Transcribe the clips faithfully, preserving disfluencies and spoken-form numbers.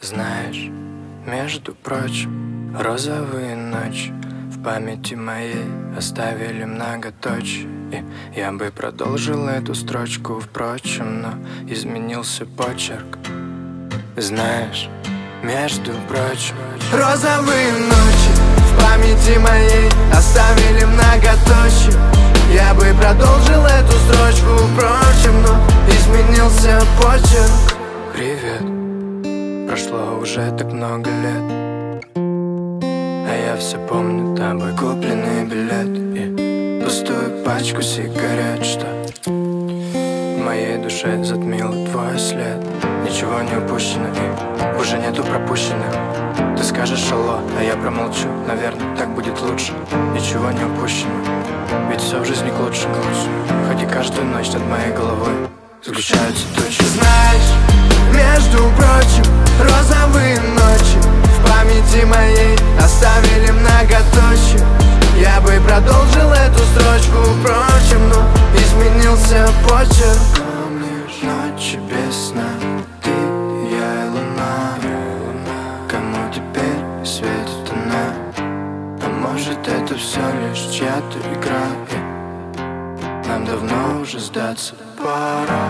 Знаешь, между прочим, розовые ночи в памяти моей оставили многоточие. И я бы продолжил эту строчку, впрочем, но изменился почерк. Знаешь, между прочим, розовые ночи в памяти моей оставили многоточие. Я бы продолжил эту строчку, впрочем, но изменился почерк. Привет, прошло уже так много лет, а я все помню тобой купленный билет и пустую пачку сигарет, что в моей душе затмило твой след. Ничего не упущено и уже нету пропущенных. Ты скажешь алло, а я промолчу, наверное, так будет лучше. Ничего не упущено, ведь все в жизни к лучшему. Хоть и каждую ночь над моей головой сгущаются тучи. Знаешь, между прочим, розовые ночи в памяти моей оставили многоточие. Я бы продолжил эту строчку, впрочем, но изменился почерк. Помнишь ночи без сна, ты, я и луна. Кому теперь светит она? А может, это все лишь чья-то игра? Нам давно уже сдаться пора.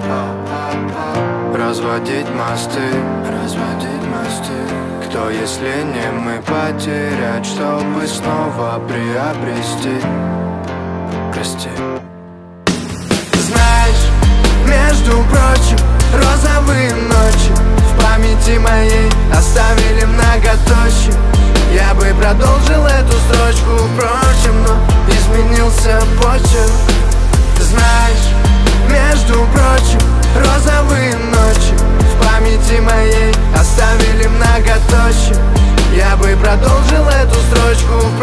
Разводить мосты, разводить мосты. Кто, если не мы, потерять, чтобы снова приобрести? Прости. Знаешь, между прочим, розовые ночи в памяти моей оставили многоточие. Я бы продолжил эту строчку, впрочем, но изменился почерк. Знаешь, между прочим, розовые ночи в памяти моей оставили многоточие. Я бы продолжил эту строчку,